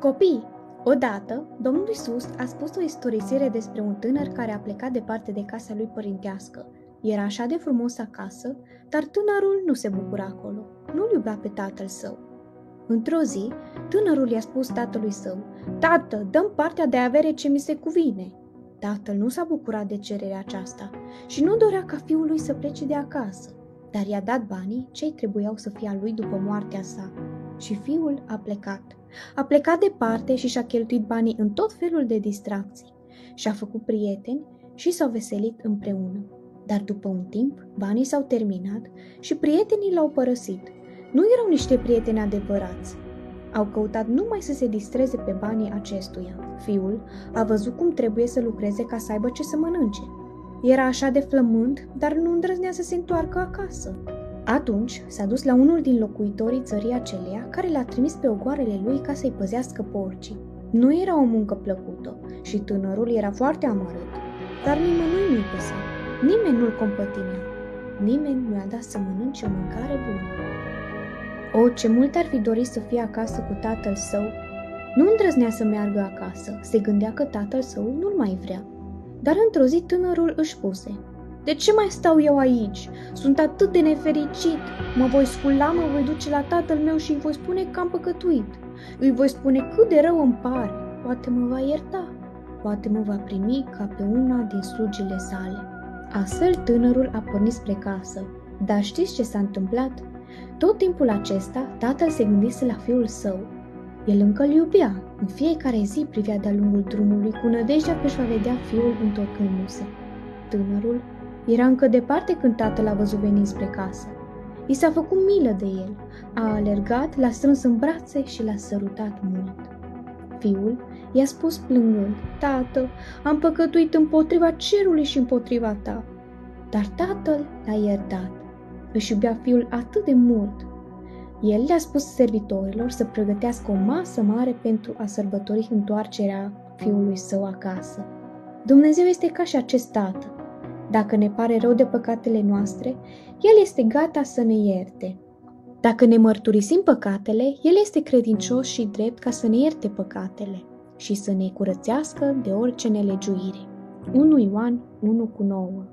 Copii, odată, Domnul Iisus a spus o istorisire despre un tânăr care a plecat departe de casa lui părintească. Era așa de frumos acasă, dar tânărul nu se bucura acolo. Nu-l iubea pe tatăl său. Într-o zi, tânărul i-a spus tatălui său: „Tată, dă-mi partea de avere ce mi se cuvine." Tatăl nu s-a bucurat de cererea aceasta și nu dorea ca fiul lui să plece de acasă, dar i-a dat banii ce trebuiau să fie a lui după moartea sa. Și fiul a plecat. A plecat departe și și-a cheltuit banii în tot felul de distracții. Și-a făcut prieteni și s-au veselit împreună. Dar după un timp, banii s-au terminat și prietenii l-au părăsit. Nu erau niște prieteni adevărați. Au căutat numai să se distreze pe banii acestuia. Fiul a văzut cum trebuie să lucreze ca să aibă ce să mănânce. Era așa de flămând, dar nu îndrăznea să se întoarcă acasă. Atunci s-a dus la unul din locuitorii țării aceleia, care l-a trimis pe ogoarele lui ca să-i păzească porcii. Nu era o muncă plăcută și tânărul era foarte amărât, dar nimănui nu-i păsa. Nimeni nu-l compătimea. Nimeni nu i-a dat să mănânce o mâncare bună. O, ce mult ar fi dorit să fie acasă cu tatăl său! Nu îndrăznea să meargă acasă, se gândea că tatăl său nu-l mai vrea. Dar într-o zi tânărul își spuse: „De ce mai stau eu aici? Sunt atât de nefericit. Mă voi scula, mă voi duce la tatăl meu și îi voi spune că am păcătuit. Îi voi spune cât de rău îmi pare. Poate mă va ierta. Poate mă va primi ca pe una din slugile sale." Astfel tânărul a pornit spre casă. Dar știți ce s-a întâmplat? Tot timpul acesta, tatăl se gândise la fiul său. El încă îl iubea. În fiecare zi privea de-a lungul drumului cu nădejdea că își va vedea fiul întorcându-se. Tânărul era încă departe când tatăl a văzut venind spre casă. I s-a făcut milă de el, a alergat, l-a strâns în brațe și l-a sărutat mult. Fiul i-a spus plângând: „Tată, am păcătuit împotriva cerului și împotriva ta." Dar tatăl l-a iertat. Își iubea fiul atât de mult. El le-a spus servitorilor să pregătească o masă mare pentru a sărbători întoarcerea fiului său acasă. Dumnezeu este ca și acest tată. Dacă ne pare rău de păcatele noastre, El este gata să ne ierte. Dacă ne mărturisim păcatele, El este credincios și drept ca să ne ierte păcatele și să ne curățească de orice nelegiuire. 1 Ioan 1:9.